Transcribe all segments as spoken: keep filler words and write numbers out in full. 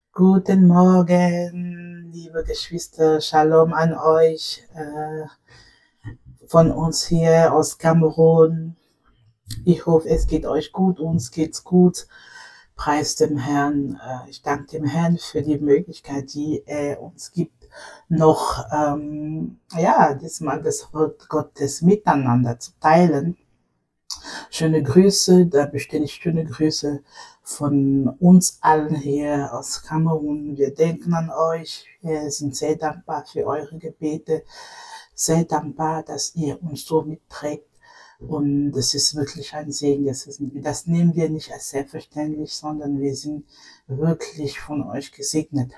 Guten Morgen, liebe Geschwister, Shalom an euch, äh, von uns hier aus Kamerun. Ich hoffe, es geht euch gut, uns geht's gut. Preis dem Herrn. Äh, ich danke dem Herrn für die Möglichkeit, die er uns gibt, noch, ähm, ja, diesmal das Wort Gottes miteinander zu teilen. Schöne Grüße, da bestelle ich schöne Grüße von uns allen hier aus Kamerun. Wir denken an euch. Wir sind sehr dankbar für eure Gebete, sehr dankbar, dass ihr uns so mitträgt. Und es ist wirklich ein Segen. Das, ist, das nehmen wir nicht als selbstverständlich, sondern wir sind wirklich von euch gesegnet.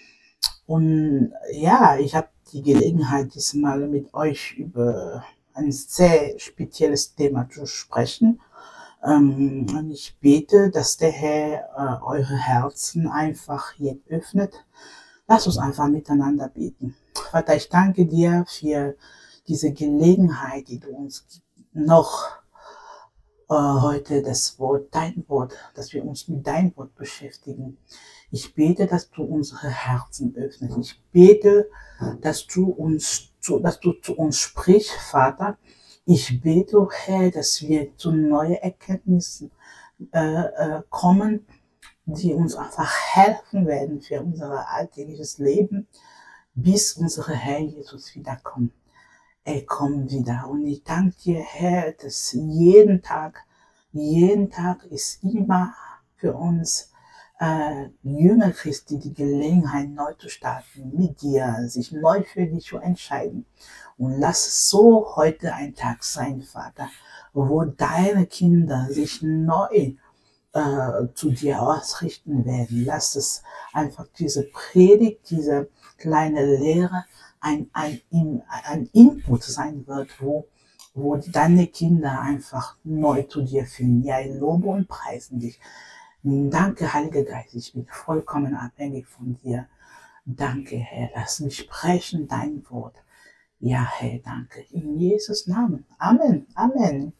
Und ja, ich habe die Gelegenheit, diesmal mit euch über ein sehr spezielles Thema zu sprechen. Ähm, und ich bete, dass der Herr äh, eure Herzen einfach jetzt öffnet. Lass uns einfach miteinander beten. Vater, ich danke dir für diese Gelegenheit, die du uns gibst, noch äh, heute das Wort, dein Wort, dass wir uns mit deinem Wort beschäftigen. Ich bete, dass du unsere Herzen öffnest. Ich bete, dass du uns, zu, dass du zu uns sprichst, Vater. Ich bete, oh Herr, dass wir zu neuen Erkenntnissen äh, äh, kommen, die uns einfach helfen werden für unser alltägliches Leben, bis unser Herr Jesus wiederkommt. Er kommt wieder. Und ich danke dir, Herr, dass jeden Tag, jeden Tag ist immer für uns äh, Jünger Christi die Gelegenheit, neu zu starten, mit dir, sich neu für dich zu entscheiden. Und lass es so heute ein Tag sein, Vater, wo deine Kinder sich neu äh, zu dir ausrichten werden. Lass es einfach diese Predigt, diese kleine Lehre ein, ein, ein Input sein wird, wo, wo deine Kinder einfach neu zu dir finden. Ja, ich lobe und preisen dich. Danke, Heiliger Geist, ich bin vollkommen abhängig von dir. Danke, Herr, lass mich sprechen dein Wort. Ja, Herr, danke. In Jesus' Namen. Amen. Amen.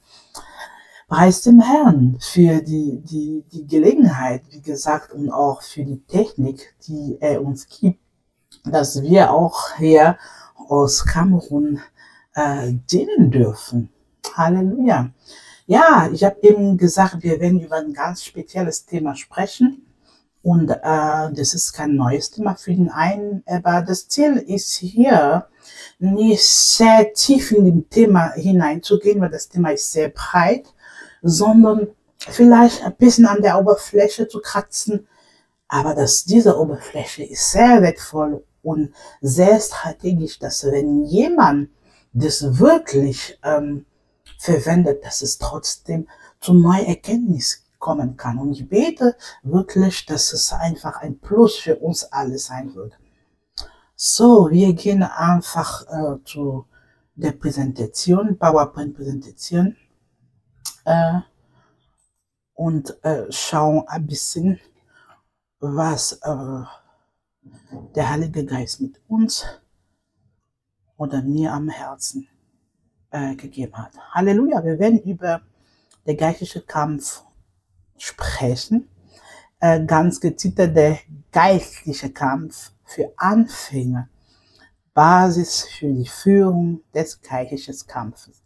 Preis dem Herrn für die, die, die Gelegenheit, wie gesagt, und auch für die Technik, die er uns gibt, dass wir auch hier aus Kamerun äh, dienen dürfen. Halleluja. Ja, ich habe eben gesagt, wir werden über ein ganz spezielles Thema sprechen. Und äh, das ist kein neues Thema für den einen, aber das Ziel ist hier, nicht sehr tief in dem Thema hineinzugehen, weil das Thema ist sehr breit, sondern vielleicht ein bisschen an der Oberfläche zu kratzen. Aber dass diese Oberfläche ist sehr wertvoll und sehr strategisch, dass wenn jemand das wirklich ähm, verwendet, dass es trotzdem zu neuen Erkenntnissen kommen kann. Und ich bete wirklich, dass es einfach ein Plus für uns alle sein wird. So, wir gehen einfach äh, zu der Präsentation, PowerPoint-Präsentation äh, und äh, schauen ein bisschen, was äh, der Heilige Geist mit uns oder mir am Herzen äh, gegeben hat. Halleluja, wir werden über den geistlichen Kampf sprechen. Äh, ganz gezielt der geistliche Kampf für Anfänger. Basis für die Führung des geistlichen Kampfes.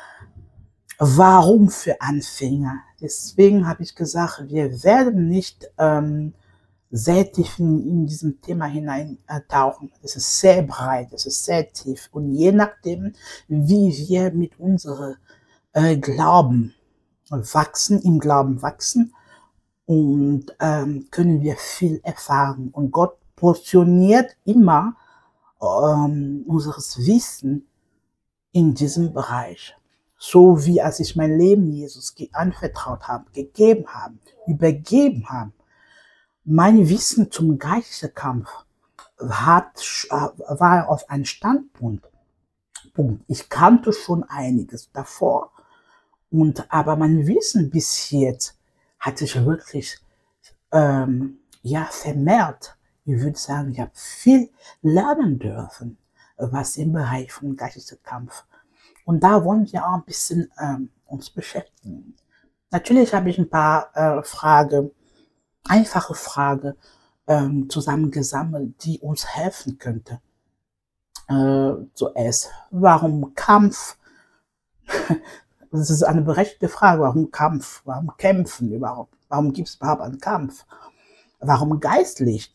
Warum für Anfänger? Deswegen habe ich gesagt, wir werden nicht ähm, sehr tief in, in diesem Thema hineintauchen. Es ist sehr breit, es ist sehr tief. Und je nachdem, wie wir mit unserem äh, Glauben wachsen, im Glauben wachsen, und ähm, können wir viel erfahren. Und Gott portioniert immer ähm, unseres Wissen in diesem Bereich. So wie als ich mein Leben Jesus anvertraut habe, gegeben habe, übergeben habe, mein Wissen zum geistlichen Kampf hat, war auf einen Standpunkt. Punkt. Ich kannte schon einiges davor, und aber mein Wissen bis jetzt hat sich wirklich ähm, ja, vermehrt. Ich würde sagen, ich habe viel lernen dürfen, was im Bereich von geistlichen Kampf. Und da wollen wir auch ein bisschen ähm, uns beschäftigen. Natürlich habe ich ein paar äh, Fragen, einfache Fragen ähm, zusammengesammelt, die uns helfen könnte. Äh, zuerst, warum Kampf? Das ist eine berechtigte Frage. Warum Kampf? Warum kämpfen überhaupt? Warum gibt es überhaupt einen Kampf? Warum geistlich?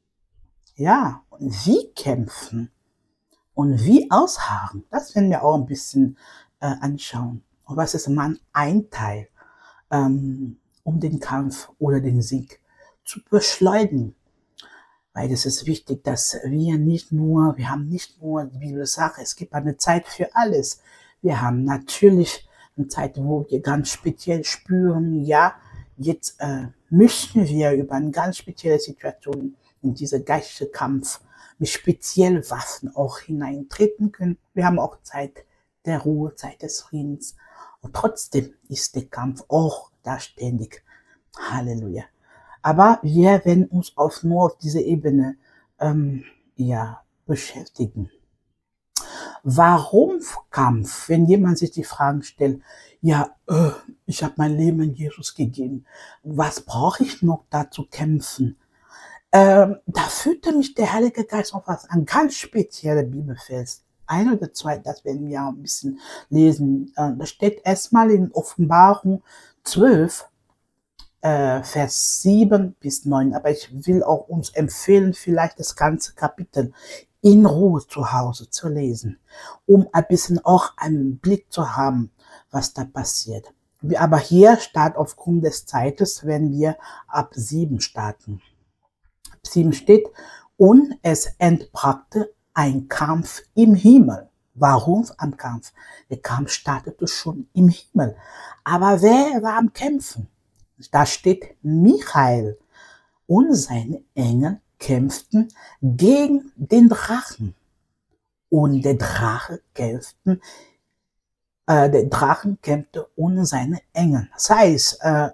Ja, und wie kämpfen? Und wie ausharren? Das werden wir auch ein bisschen äh, anschauen. Und was ist man ein Teil, ähm, um den Kampf oder den Sieg zu beschleunigen? Weil es ist wichtig, dass wir nicht nur, wir haben nicht nur die Bibel sagt, es gibt eine Zeit für alles. Wir haben natürlich eine Zeit, wo wir ganz speziell spüren, ja, jetzt äh, müssen wir über eine ganz spezielle Situation in diese geistliche Kampf mit speziellen Waffen auch hineintreten können. Wir haben auch Zeit der Ruhe, Zeit des Friedens. Und trotzdem ist der Kampf auch da ständig. Halleluja. Aber wir werden uns auf, nur auf diese Ebene ähm, ja, beschäftigen. Warum Kampf? Wenn jemand sich die Fragen stellt, ja, äh, ich habe mein Leben in Jesus gegeben, was brauche ich noch da zu kämpfen? Ähm, da führte mich der Heilige Geist auf was, ein ganz spezieller Bibelvers. Ein oder zwei, das werden wir ein bisschen lesen. Äh, da steht erstmal in Offenbarung zwölf, äh, Vers sieben bis neun. Aber ich will auch uns empfehlen, vielleicht das ganze Kapitel in Ruhe zu Hause zu lesen, um ein bisschen auch einen Blick zu haben, was da passiert. Aber hier startet aufgrund des Zeites, wenn wir ab sieben starten. Ab sieben steht, und es entbrachte ein Kampf im Himmel. Warum am Kampf? Der Kampf startete schon im Himmel. Aber wer war am Kämpfen? Da steht Michael und seine Engel kämpften gegen den Drachen. Und der Drache kämpften, äh, der Drachen kämpfte ohne seine Engel. Das heißt, äh,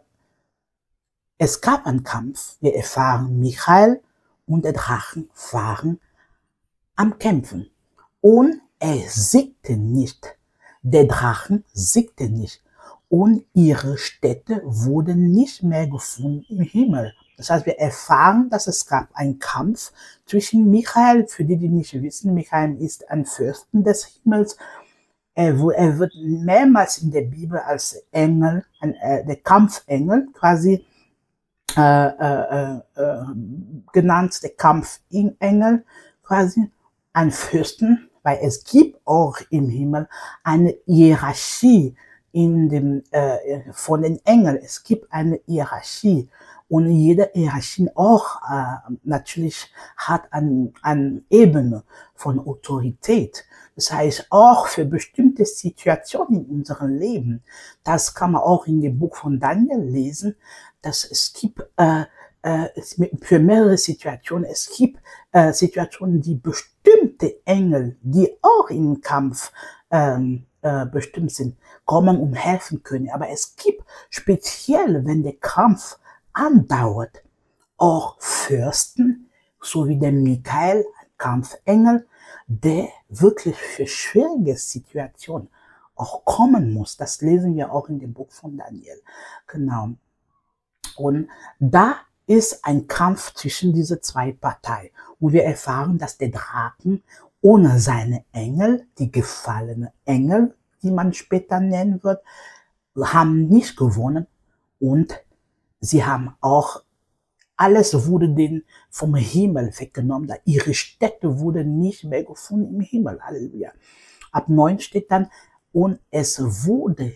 es gab einen Kampf. Wir erfahren, Michael und der Drachen waren am Kämpfen. Und er siegte nicht. Der Drachen siegte nicht. Und ihre Städte wurden nicht mehr gefunden im Himmel. Das heißt, wir erfahren, dass es gab einen Kampf zwischen Michael, für die, die nicht wissen, Michael ist ein Fürsten des Himmels. Er, er wird mehrmals in der Bibel als Engel, ein, äh, der Kampfengel quasi äh, äh, äh, genannt, der Kampfengel quasi, ein Fürsten, weil es gibt auch im Himmel eine Hierarchie in dem, äh, von den Engeln. Es gibt eine Hierarchie. Und jede Hierarchie auch äh, natürlich hat eine, eine Ebene von Autorität. Das heißt, auch für bestimmte Situationen in unserem Leben, das kann man auch in dem Buch von Daniel lesen, dass es gibt äh, äh, für mehrere Situationen, es gibt äh, Situationen, die bestimmte Engel, die auch im Kampf ähm, äh, bestimmt sind, kommen und helfen können. Aber es gibt speziell, wenn der Kampf andauert, auch Fürsten, so wie der Michael, ein Kampfengel, der wirklich für schwierige Situationen auch kommen muss. Das lesen wir auch in dem Buch von Daniel. Genau. Und da ist ein Kampf zwischen diese zwei Parteien. Und wir erfahren, dass der Drachen ohne seine Engel, die gefallenen Engel, die man später nennen wird, haben nicht gewonnen. Und sie haben auch, alles wurde denen vom Himmel weggenommen. Da ihre Städte wurden nicht mehr gefunden im Himmel. Halleluja. Ab neun steht dann, und es wurde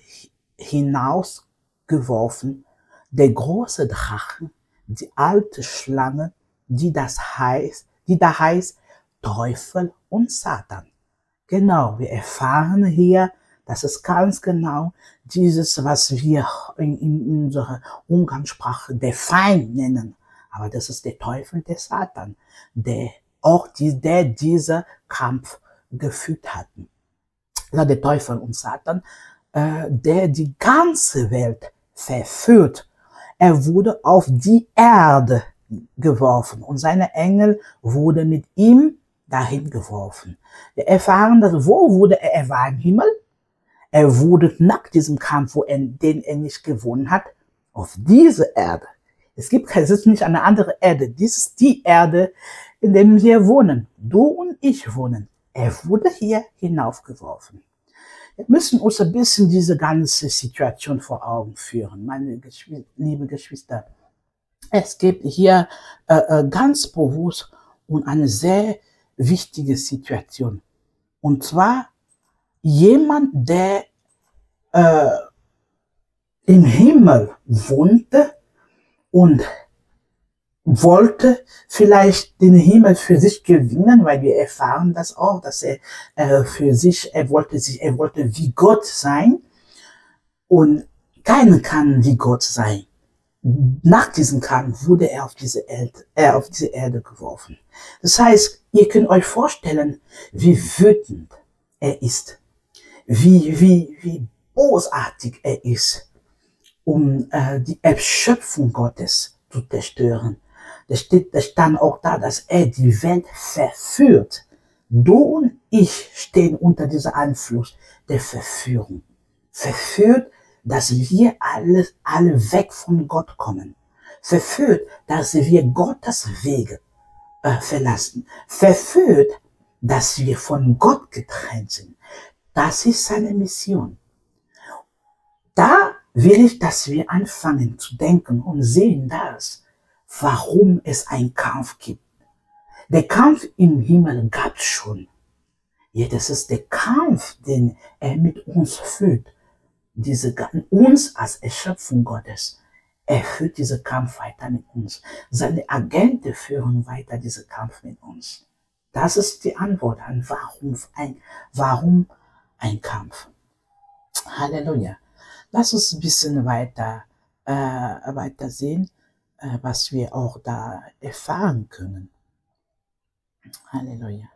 hinausgeworfen, der große Drachen, die alte Schlange, die das heißt, die da heißt Teufel und Satan. Genau, wir erfahren hier, das ist ganz genau dieses, was wir in, in unserer Umgangssprache der Feind nennen. Aber das ist der Teufel, der Satan, der auch die, der dieser Kampf geführt hatten. Also der Teufel und Satan, äh, der die ganze Welt verführt. Er wurde auf die Erde geworfen und seine Engel wurden mit ihm dahin geworfen. Wir erfahren, dass wo wurde er? Er war im Himmel. Er wurde nach diesem Kampf, wo er, den er nicht gewonnen hat, auf diese Erde. Es gibt keine, es ist nicht eine andere Erde. Dies ist die Erde, in der wir wohnen. Du und ich wohnen. Er wurde hier hinaufgeworfen. Wir müssen uns ein bisschen diese ganze Situation vor Augen führen, meine Geschw liebe Geschwister. Es geht hier äh, äh, ganz bewusst um eine sehr wichtige Situation. Und zwar jemand, der äh, im Himmel wohnte und wollte vielleicht den Himmel für sich gewinnen, weil wir erfahren das auch, dass er äh, für sich, er wollte sich, er wollte wie Gott sein und keiner kann wie Gott sein. Nach diesem Kampf wurde er auf diese Erde, äh, auf diese Erde geworfen. Das heißt, ihr könnt euch vorstellen, wie wütend er ist, wie, wie, wie bosartig er ist, um äh, die Erschöpfung Gottes zu zerstören. Da steht, da stand auch da, dass er die Welt verführt. Du und ich stehen unter diesem Einfluss der Verführung. Verführt, dass wir alle, alle weg von Gott kommen. Verführt, dass wir Gottes Wege äh, verlassen. Verführt, dass wir von Gott getrennt sind. Das ist seine Mission. Da will ich, dass wir anfangen zu denken und sehen das, warum es einen Kampf gibt. Der Kampf im Himmel gab es schon. Ja, das ist der Kampf, den er mit uns führt. Diese, uns als Erschöpfung Gottes. Er führt diesen Kampf weiter mit uns. Seine Agenten führen weiter diesen Kampf mit uns. Das ist die Antwort an warum ein, warum ein Kampf. Halleluja. Lass uns ein bisschen weiter, äh, weiter sehen, äh, was wir auch da erfahren können. Halleluja.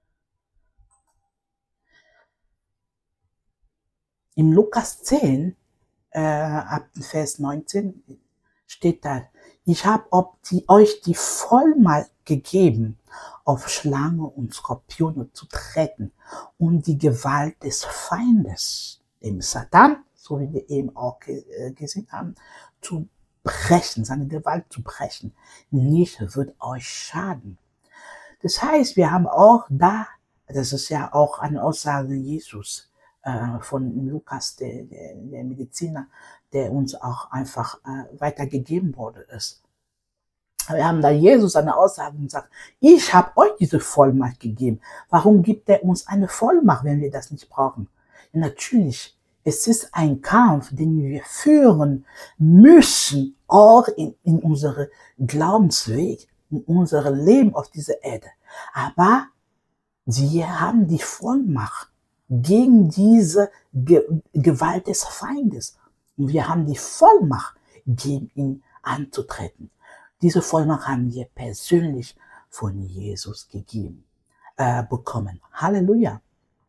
Im Lukas zehn, äh, ab Vers neunzehn, steht da, ich habe euch die Vollmacht gegeben, auf Schlange und Skorpione zu treten und die Gewalt des Feindes, dem Satan, so wie wir eben auch gesehen haben, zu brechen, seine Gewalt zu brechen. Nichts wird euch schaden. Das heißt, wir haben auch da, das ist ja auch eine Aussage Jesus äh, von Lukas, der, der, der Mediziner, der uns auch einfach äh, weitergegeben wurde ist. Wir haben da Jesus eine Aussage und sagt, ich habe euch diese Vollmacht gegeben. Warum gibt er uns eine Vollmacht, wenn wir das nicht brauchen? Ja, natürlich, es ist ein Kampf, den wir führen müssen, auch in, in unserem Glaubensweg, in unserem Leben auf dieser Erde. Aber wir haben die Vollmacht gegen diese Ge Gewalt des Feindes. Und wir haben die Vollmacht, gegen ihn anzutreten. Diese Vollmacht haben wir persönlich von Jesus gegeben, äh, bekommen. Halleluja.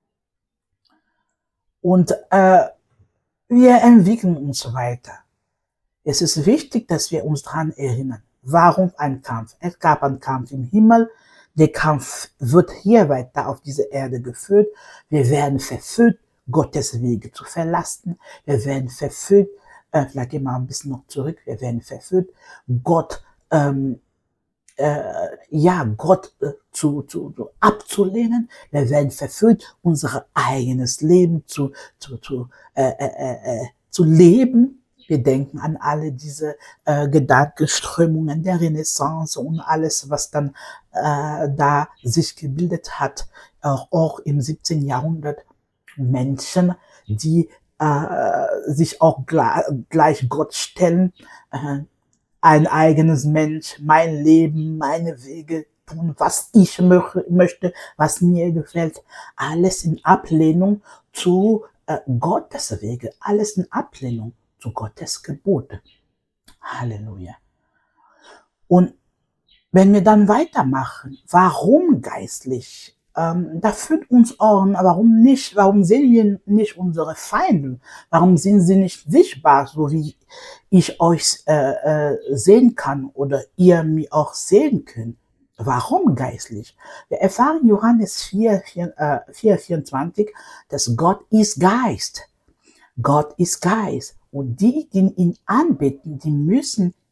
Und äh, wir entwickeln uns weiter. Es ist wichtig, dass wir uns daran erinnern. Warum ein Kampf? Es gab einen Kampf im Himmel. Der Kampf wird hier weiter auf dieser Erde geführt. Wir werden verführt, Gottes Wege zu verlassen. Wir werden verführt, äh, vielleicht gehen wir ein bisschen noch zurück, wir werden verführt, Gott ähm, äh, ja, Gott äh, zu, zu, zu abzulehnen. Wir werden verführt, unser eigenes Leben zu, zu, zu, äh, äh, äh, zu leben. Wir denken an alle diese äh, Gedankenströmungen der Renaissance und alles, was dann äh, da sich gebildet hat, auch, auch im siebzehnten Jahrhundert. Menschen, die äh, sich auch gleich, gleich Gott stellen, äh, ein eigenes Mensch, mein Leben, meine Wege tun, was ich mö- möchte, was mir gefällt. Alles in Ablehnung zu äh, Gottes Wege, alles in Ablehnung zu Gottes Gebote. Halleluja. Und wenn wir dann weitermachen, warum geistlich? Ähm, da führt uns auch, warum nicht, warum sehen wir nicht unsere Feinde? Warum sind sie nicht sichtbar, so wie ich euch äh, äh, sehen kann oder ihr mich auch sehen könnt? Warum geistlich? Wir erfahren Johannes vier, vierundzwanzig, dass Gott ist Geist. Gott ist Geist. Und die, die ihn anbeten, die müssen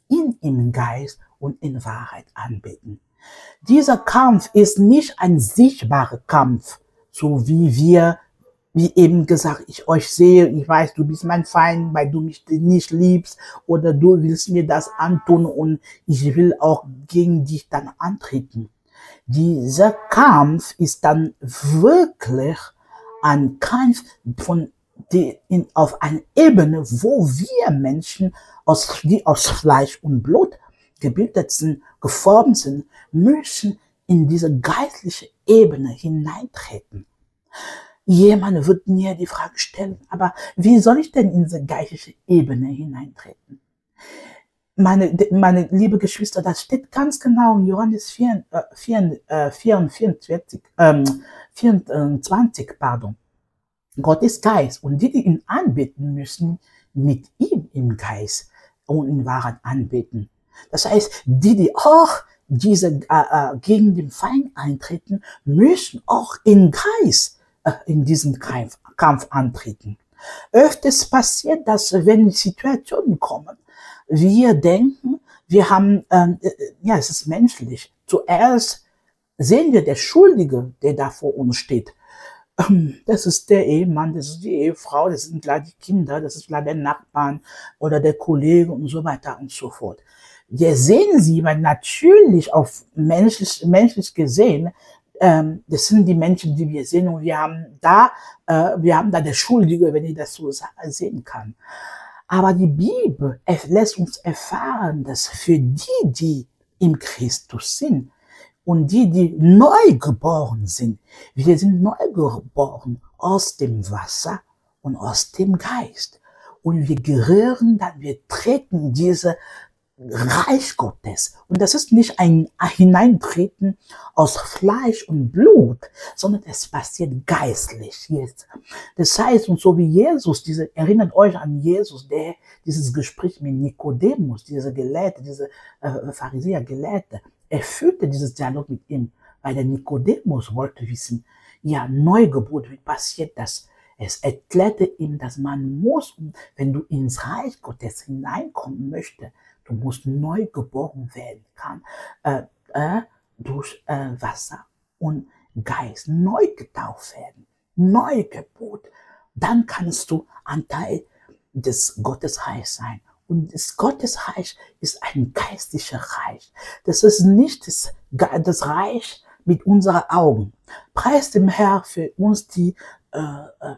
ihn im Geist und in Wahrheit anbeten. Dieser Kampf ist nicht ein sichtbarer Kampf, so wie wir, wie eben gesagt, ich euch sehe, ich weiß, du bist mein Feind, weil du mich nicht liebst oder du willst mir das antun und ich will auch gegen dich dann antreten. Dieser Kampf ist dann wirklich ein Kampf von die in, auf einer Ebene, wo wir Menschen, aus, die aus Fleisch und Blut gebildet sind, geformt sind, müssen in diese geistliche Ebene hineintreten. Jemand wird mir die Frage stellen, aber wie soll ich denn in diese geistliche Ebene hineintreten? Meine, meine liebe Geschwister, das steht ganz genau in Johannes vier, äh, vier, äh, vierundzwanzig, ähm, vierundzwanzig, pardon. Gott ist Geist und die, die ihn anbeten, müssen mit ihm im Geist und in Wahrheit anbeten. Das heißt, die, die auch diese, äh, äh, gegen den Feind eintreten, müssen auch im Geist in diesem Kampf, Kampf antreten. Öfters passiert das, wenn Situationen kommen, wir denken, wir haben, ähm, ja, es ist menschlich. Zuerst sehen wir der Schuldige, der da vor uns steht. Das ist der Ehemann, das ist die Ehefrau, das sind gleich die Kinder, das ist gleich der Nachbarn oder der Kollege und so weiter und so fort. Wir sehen sie, weil natürlich auf menschlich, menschlich gesehen, ähm, das sind die Menschen, die wir sehen und wir haben da, äh, wir haben da der Schuldige, wenn ich das so sehen kann. Aber die Bibel lässt uns erfahren, dass für die, die im Christus sind und die, die neu geboren sind, wir sind neu geboren aus dem Wasser und aus dem Geist. Und wir gehören dann, wir treten diese Reich Gottes. Und das ist nicht ein Hineintreten aus Fleisch und Blut, sondern es passiert geistlich jetzt. Das heißt, und so wie Jesus, diese, erinnert euch an Jesus, der dieses Gespräch mit Nikodemus, diese Gelehrte, diese äh, Pharisäer Gelehrte, er führte dieses Dialog mit ihm, weil der Nikodemus wollte wissen, ja, Neugeburt, wie passiert das? Es erklärte ihm, dass man muss, wenn du ins Reich Gottes hineinkommen möchtest, du musst neu geboren werden kann, äh, äh, durch äh, Wasser und Geist, neu getauft werden, Neugeburt. Dann kannst du Anteil des Gottesreichs sein. Und das Gottesreich ist ein geistlicher Reich. Das ist nicht das, das Reich mit unseren Augen. Preis dem Herrn für uns, die äh, äh,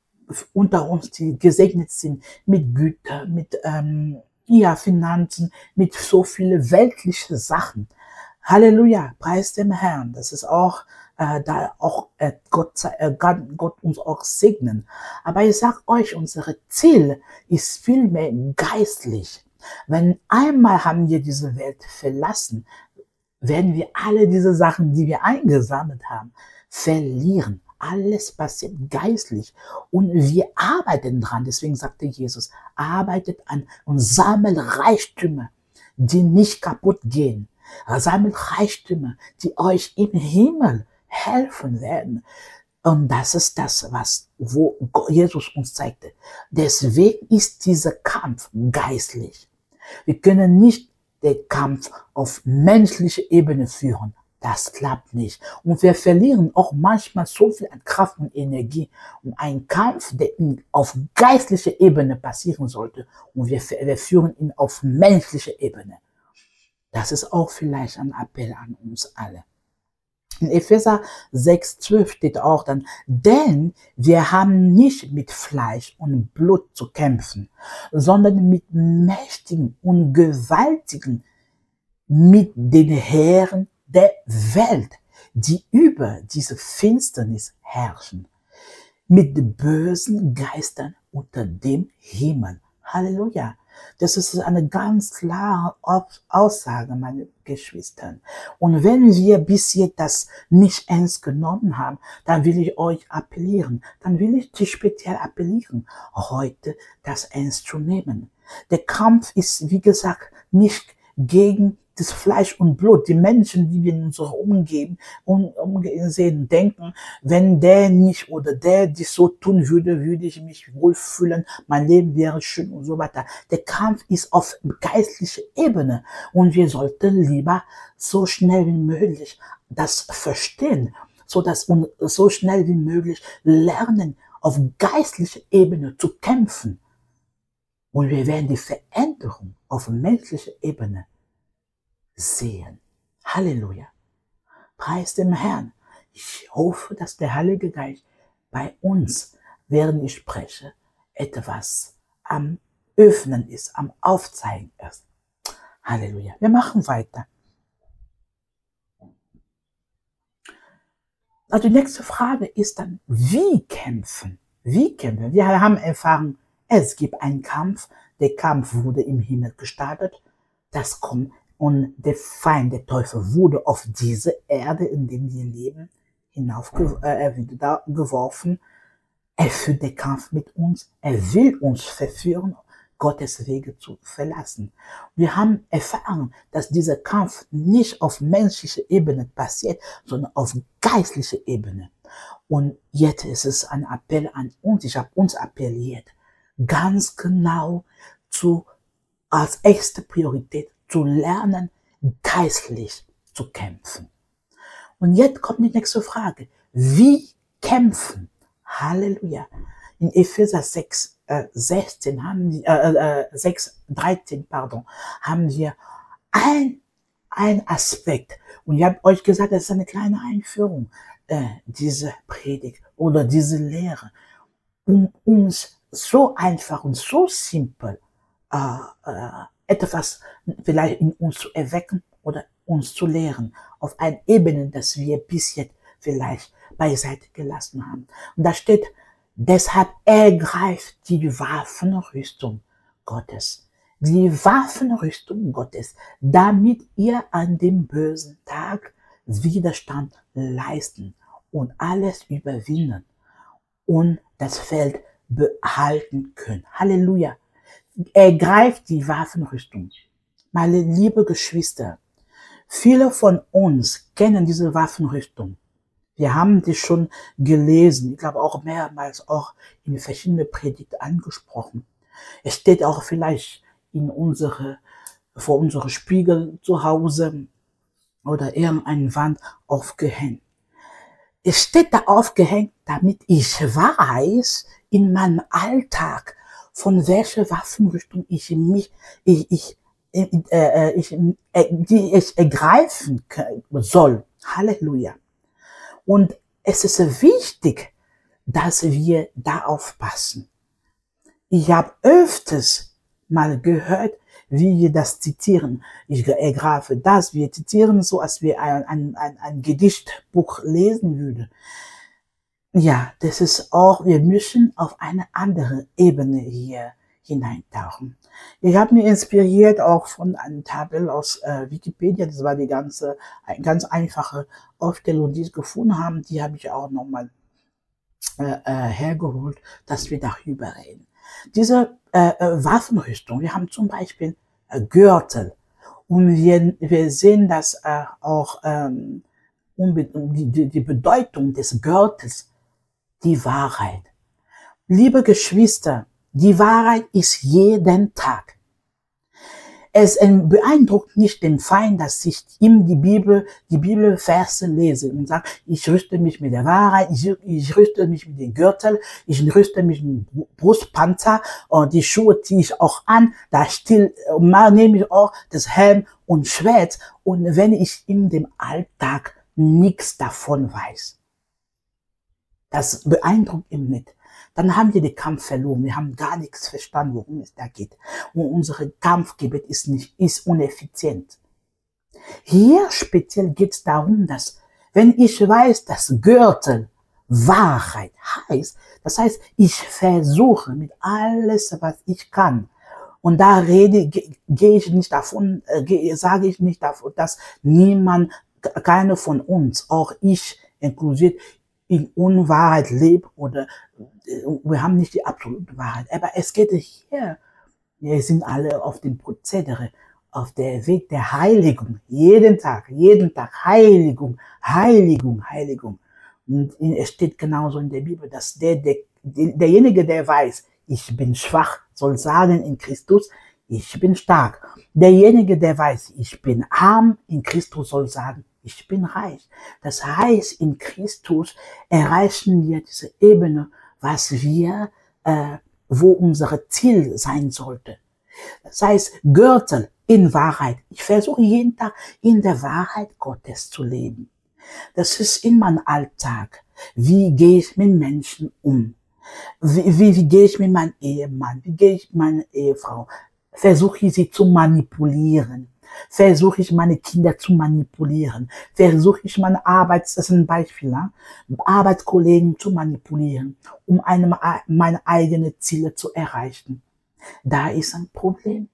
unter uns, die gesegnet sind mit Güter, mit ähm, ja, Finanzen, mit so viele weltliche Sachen. Halleluja, preis dem Herrn. Das ist auch, äh, da auch äh, Gott, äh, Gott, Gott uns auch segnen. Aber ich sag euch, unser Ziel ist vielmehr geistlich. Wenn einmal haben wir diese Welt verlassen, werden wir alle diese Sachen, die wir eingesammelt haben, verlieren. Alles passiert geistlich und wir arbeiten dran. Deswegen sagte Jesus, arbeitet an und sammelt Reichtümer, die nicht kaputt gehen. Sammelt Reichtümer, die euch im Himmel helfen werden. Und das ist das, was wo Jesus uns zeigte. Deswegen ist dieser Kampf geistlich. Wir können nicht den Kampf auf menschlicher Ebene führen. Das klappt nicht. Und wir verlieren auch manchmal so viel an Kraft und Energie um einen Kampf, der auf geistlicher Ebene passieren sollte. Und wir, wir führen ihn auf menschlicher Ebene. Das ist auch vielleicht ein Appell an uns alle. In Epheser sechs zwölf steht auch dann, denn wir haben nicht mit Fleisch und Blut zu kämpfen, sondern mit Mächtigen und Gewaltigen, mit den Herren der Welt, die über diese Finsternis herrschen, mit bösen Geistern unter dem Himmel. Halleluja. Das ist eine ganz klare Aussage, meine Geschwister. Und wenn wir bis jetzt das nicht ernst genommen haben, dann will ich euch appellieren, dann will ich dich speziell appellieren, heute das ernst zu nehmen. Der Kampf ist, wie gesagt, nicht gegen das Fleisch und Blut, die Menschen, die wir in unserer Umgebung um, umgesehen denken, wenn der nicht oder der dies so tun würde, würde ich mich wohlfühlen, mein Leben wäre schön und so weiter. Der Kampf ist auf geistlicher Ebene und wir sollten lieber so schnell wie möglich das verstehen, so dass wir so schnell wie möglich lernen, auf geistlicher Ebene zu kämpfen. Und wir werden die Veränderung auf menschlicher Ebene sehen. Halleluja. Preis dem Herrn. Ich hoffe, dass der Heilige Geist bei uns, während ich spreche, etwas am Öffnen ist, am Aufzeigen ist. Halleluja. Wir machen weiter. Also die nächste Frage ist dann, wie kämpfen? Wie kämpfen? Wir haben erfahren, es gibt einen Kampf. Der Kampf wurde im Himmel gestartet. Das kommt und der Feind, der Teufel, wurde auf diese Erde, in der wir leben, hinaufgeworfen. Er führt den Kampf mit uns. Er will uns verführen, Gottes Wege zu verlassen. Wir haben erfahren, dass dieser Kampf nicht auf menschlicher Ebene passiert, sondern auf geistlicher Ebene. Und jetzt ist es ein Appell an uns. Ich habe uns appelliert, ganz genau zu, als erste Priorität zu lernen, geistlich zu kämpfen. Und jetzt kommt die nächste Frage. Wie kämpfen? Halleluja. In Epheser sechs, äh, sechzehn haben wir, äh, äh, sechs, dreizehn, pardon, haben wir ein, ein Aspekt. Und ich habe euch gesagt, das ist eine kleine Einführung, äh, diese Predigt oder diese Lehre, um uns so einfach und so simpel äh, äh, etwas vielleicht in uns zu erwecken oder uns zu lehren auf einer Ebene, dass wir bis jetzt vielleicht beiseite gelassen haben. Und da steht, deshalb ergreift die Waffenrüstung Gottes. Die Waffenrüstung Gottes, damit ihr an dem bösen Tag Widerstand leisten und alles überwinden und das Feld behalten könnt. Halleluja. Ergreift die Waffenrüstung. Meine liebe Geschwister, viele von uns kennen diese Waffenrüstung. Wir haben die schon gelesen, ich glaube auch mehrmals auch in verschiedenen Predigten angesprochen. Es steht auch vielleicht in unsere, vor unserem Spiegel zu Hause oder irgendeine Wand aufgehängt. Es steht da aufgehängt, damit ich weiß, in meinem Alltag, von welcher Waffenrüstung ich mich, ich, ich, äh, ich, äh, die ich ergreifen soll. Halleluja. Und es ist wichtig, dass wir da aufpassen. Ich habe öfters mal gehört, wie wir das zitieren. Ich ergreife das, wir zitieren so, als wir ein, ein, ein, ein Gedichtbuch lesen würden. Ja, das ist auch, wir müssen auf eine andere Ebene hier hineintauchen. Ich habe mich inspiriert auch von einer Tabelle aus äh, Wikipedia. Das war die ganze, eine ganz einfache Aufstellung, die ich gefunden haben. Die habe ich auch nochmal äh, äh, hergeholt, dass wir darüber reden. Diese äh, äh, Waffenrüstung, wir haben zum Beispiel äh, Gürtel. Und wir, wir sehen das äh, auch, ähm, die, die Bedeutung des Gürtels, die Wahrheit. Liebe Geschwister, die Wahrheit ist jeden Tag. Es beeindruckt nicht den Feind, dass ich ihm die Bibel, die Bibelverse lese und sage, ich rüste mich mit der Wahrheit, ich, ich rüste mich mit dem Gürtel, ich rüste mich mit dem Brustpanzer und die Schuhe ziehe ich auch an, da still, mal nehme ich auch das Helm und Schwert und wenn ich in dem Alltag nichts davon weiß. Das beeindruckt ihn nicht. Dann haben wir den Kampf verloren. Wir haben gar nichts verstanden, worum es da geht. Und unser Kampfgebet ist nicht, ist ineffizient. Hier speziell geht es darum, dass, wenn ich weiß, dass Gürtel Wahrheit heißt, das heißt, ich versuche mit alles, was ich kann. Und da rede, gehe ich nicht davon, äh, sage ich nicht davon, dass niemand, keiner von uns, auch ich inklusive, in Unwahrheit lebt oder wir haben nicht die absolute Wahrheit. Aber es geht hier, wir sind alle auf dem Prozedere, auf der Weg der Heiligung. Jeden Tag, jeden Tag Heiligung, Heiligung, Heiligung. Und es steht genauso in der Bibel, dass der, der, derjenige, der weiß, ich bin schwach, soll sagen in Christus, ich bin stark. Derjenige, der weiß, ich bin arm, in Christus soll sagen, ich bin reich. Das heißt, in Christus erreichen wir diese Ebene, was wir, äh, wo unser Ziel sein sollte. Das heißt, Gürtel in Wahrheit. Ich versuche jeden Tag in der Wahrheit Gottes zu leben. Das ist in meinem Alltag. Wie gehe ich mit Menschen um? Wie, wie, wie gehe ich mit meinem Ehemann? Wie gehe ich mit meiner Ehefrau? Versuche ich sie zu manipulieren? Versuche ich meine Kinder zu manipulieren? Versuche ich meine Arbeits, das ist ein Beispiel, ne? Arbeitskollegen zu manipulieren, um eine, meine eigenen Ziele zu erreichen? Da ist ein Problem.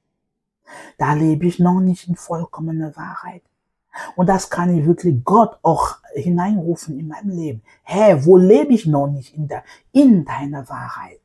Da lebe ich noch nicht in vollkommener Wahrheit. Und das kann ich wirklich Gott auch hineinrufen in meinem Leben. Hey, wo lebe ich noch nicht in der, in deiner Wahrheit?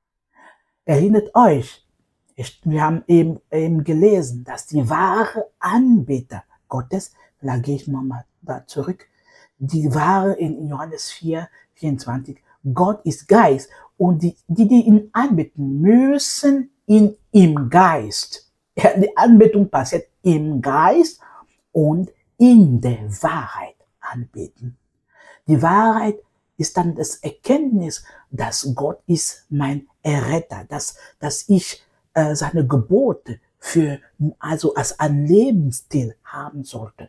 Erinnert euch, wir haben eben, eben gelesen, dass die wahre Anbeter Gottes, da gehe ich nochmal da zurück, die wahre in Johannes vier, vierundzwanzig, Gott ist Geist und die, die, die ihn anbeten, müssen ihn im Geist. Ja, die Anbetung passiert im Geist und in der Wahrheit anbeten. Die Wahrheit ist dann das Erkenntnis, dass Gott ist mein Erretter, dass, dass ich äh, seine Gebote für, also als ein Lebensstil haben sollte.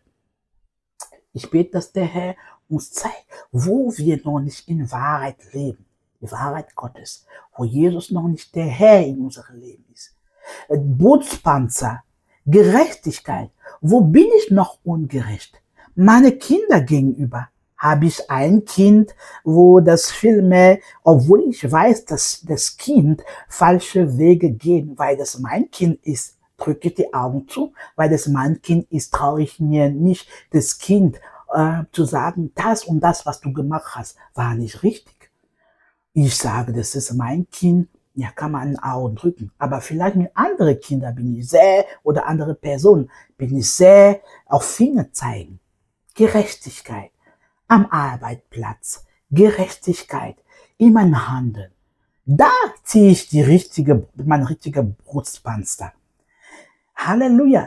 Ich bete, dass der Herr uns zeigt, wo wir noch nicht in Wahrheit leben. Die Wahrheit Gottes, wo Jesus noch nicht der Herr in unserem Leben ist. Bootspanzer, Gerechtigkeit. Wo bin ich noch ungerecht? Meine Kinder gegenüber. Habe ich ein Kind, wo das vielmehr, obwohl ich weiß, dass das Kind falsche Wege geht, weil das mein Kind ist, drücke ich die Augen zu, weil das mein Kind ist, traue ich mir nicht, das Kind äh, zu sagen, das und das, was du gemacht hast, war nicht richtig. Ich sage, das ist mein Kind, ja, kann man in Augen drücken. Aber vielleicht mit anderen Kindern bin ich sehr, oder andere Personen, bin ich sehr auf Finger zeigen. Gerechtigkeit am Arbeitsplatz, Gerechtigkeit in meinem Handeln. Da ziehe ich die richtige, mein richtiger Brustpanzer. Halleluja.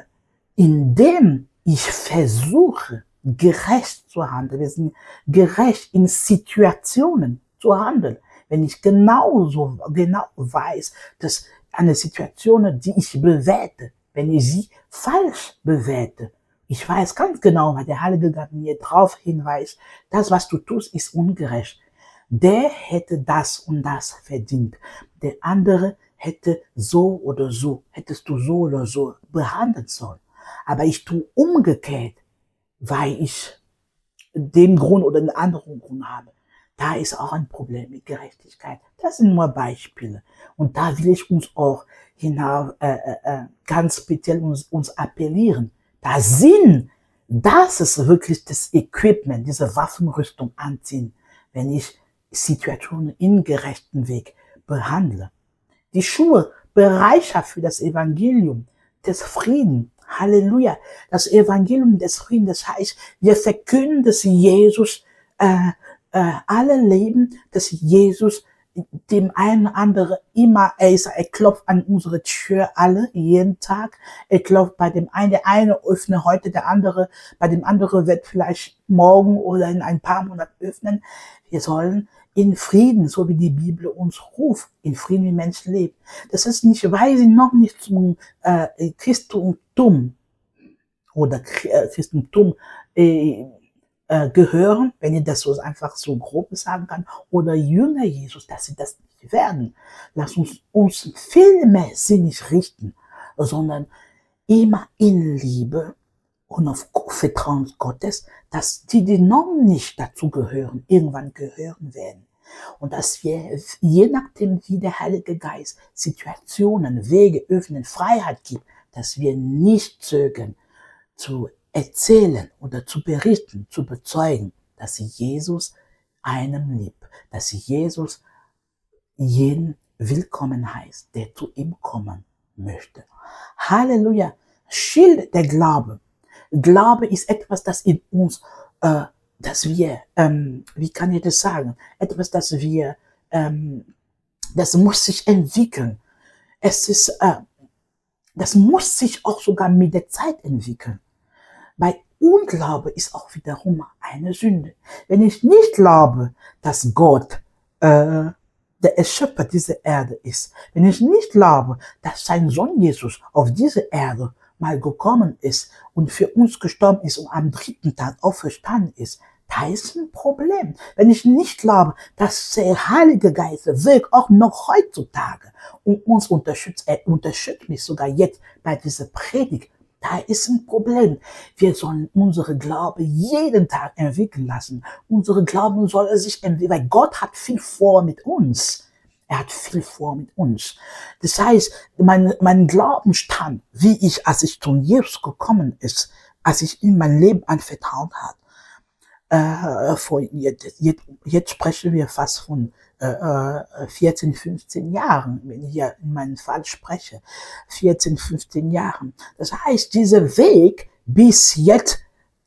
Indem ich versuche, gerecht zu handeln, wir sind gerecht in Situationen zu handeln. Wenn ich genauso, genau weiß, dass eine Situation, die ich bewerte, wenn ich sie falsch bewerte, ich weiß ganz genau, weil der Heilige Geist mir darauf hinweist, das, was du tust, ist ungerecht. Der hätte das und das verdient. Der andere hätte so oder so, hättest du so oder so behandeln sollen. Aber ich tue umgekehrt, weil ich den Grund oder einen anderen Grund habe. Da ist auch ein Problem mit Gerechtigkeit. Das sind nur Beispiele. Und da will ich uns auch hinaus, äh, äh, ganz speziell uns, uns appellieren. Da sind, das ist wirklich das Equipment, diese Waffenrüstung anziehen, wenn ich Situationen in gerechten Weg behandle. Die Schuhe, Bereitschaft für das Evangelium des Frieden. Halleluja. Das Evangelium des Friedens, das heißt, wir verkünden, dass Jesus, äh, äh, alle leben, dass Jesus dem einen anderen immer, er ist, er klopft an unsere Tür alle, jeden Tag. Er klopft bei dem einen, der eine öffnet heute, der andere, bei dem anderen wird vielleicht morgen oder in ein paar Monaten öffnen. Wir sollen in Frieden, so wie die Bibel uns ruft, in Frieden wie Menschen leben. Das ist nicht, weil sie noch nicht zum äh, Christentum oder Christentum äh, äh, gehören, wenn ihr das so einfach so grob sagen kann, oder Jünger Jesus, dass sie das nicht werden. Lass uns uns viel mehr sinnig richten, sondern immer in Liebe und auf Vertrauen Gottes, dass die, die noch nicht dazu gehören, irgendwann gehören werden. Und dass wir, je nachdem, wie der Heilige Geist Situationen, Wege öffnen, Freiheit gibt, dass wir nicht zögern, zu erzählen oder zu berichten, zu bezeugen, dass Jesus einem liebt, dass Jesus jeden willkommen heißt, der zu ihm kommen möchte. Halleluja! Schild der Glaube. Glaube ist etwas, das in uns, äh, dass wir, ähm, wie kann ich das sagen? Etwas, das wir, ähm, das muss sich entwickeln. Es ist, äh, das muss sich auch sogar mit der Zeit entwickeln. Bei Unglaube ist auch wiederum eine Sünde. Wenn ich nicht glaube, dass Gott äh, der Erschöpfer dieser Erde ist, wenn ich nicht glaube, dass sein Sohn Jesus auf diese Erde mal gekommen ist und für uns gestorben ist und am dritten Tag auferstanden ist, da ist ein Problem. Wenn ich nicht glaube, dass der Heilige Geist wirkt auch noch heutzutage und uns unterstützt, er unterstützt mich sogar jetzt bei dieser Predigt, da ist ein Problem. Wir sollen unsere Glaube jeden Tag entwickeln lassen. Unsere Glauben soll sich entwickeln, weil Gott hat viel vor mit uns. Er hat viel vor mit uns. Das heißt, mein, mein Glaubenstand, wie ich, als ich zu Jesus gekommen ist, als ich ihm mein Leben anvertraut habe, äh, vor, jetzt, jetzt, jetzt sprechen wir fast von äh, vierzehn, fünfzehn Jahren, wenn ich ja in meinem Fall spreche, vierzehn, fünfzehn Jahren. Das heißt, dieser Weg bis jetzt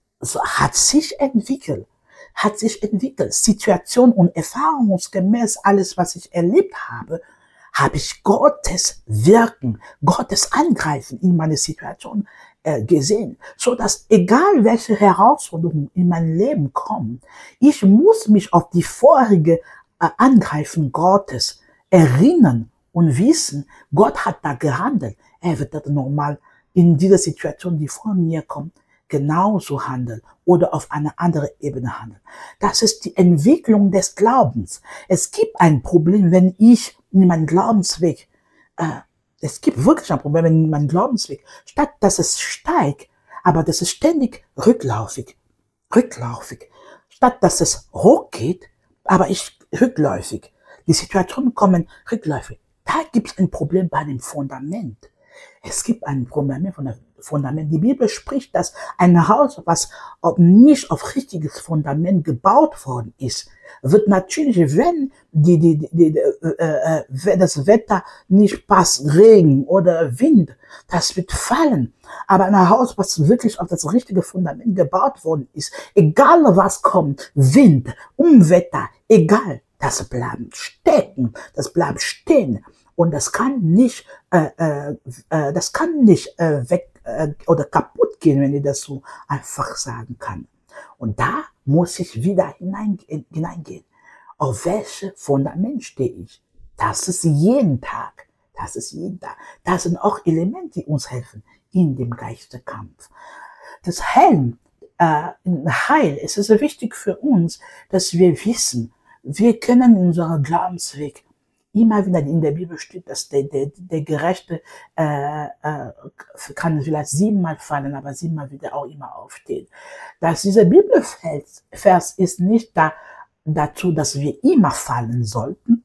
hat sich entwickelt, hat sich entwickelt. Situation und erfahrungsgemäß alles, was ich erlebt habe, habe ich Gottes Wirken, Gottes Angreifen in meine Situation äh, gesehen, so dass egal welche Herausforderungen in mein Leben kommen, ich muss mich auf die vorherige äh, Angreifen Gottes erinnern und wissen, Gott hat da gehandelt. Er wird das normal in dieser Situation, die vor mir kommt, genauso handeln oder auf eine andere Ebene handeln. Das ist die Entwicklung des Glaubens. Es gibt ein Problem, wenn ich in meinem Glaubensweg, äh, es gibt wirklich ein Problem, wenn in meinem Glaubensweg, statt dass es steigt, aber das ist ständig rückläufig, rückläufig, statt dass es hochgeht, aber ich rückläufig. Die Situationen kommen rückläufig. Da gibt es ein Problem bei dem Fundament. Es gibt ein Problem von der Fundament. Die Bibel spricht, dass ein Haus, was nicht auf richtiges Fundament gebaut worden ist, wird natürlich, wenn die, die, die, die, äh, wenn das Wetter nicht passt, Regen oder Wind, das wird fallen. Aber ein Haus, was wirklich auf das richtige Fundament gebaut worden ist, egal was kommt, Wind, Unwetter, egal, das bleibt stecken, das bleibt stehen. Und das kann nicht, äh, äh, das kann nicht äh, weg äh, oder kaputt gehen, wenn ich das so einfach sagen kann. Und da muss ich wieder hineingehen. hineingehen. Auf welches Fundament stehe ich? Das ist jeden Tag. Das ist jeden Tag. Das sind auch Elemente, die uns helfen in dem Geisterkampf. Das Helm, äh, Heil, es ist wichtig für uns, dass wir wissen, wir können unseren Glaubensweg immer wieder in der Bibel steht, dass der, der, der Gerechte äh, äh, kann vielleicht siebenmal fallen, aber siebenmal wieder auch immer aufstehen. Dass dieser Bibelvers ist nicht da, dazu, dass wir immer fallen sollten,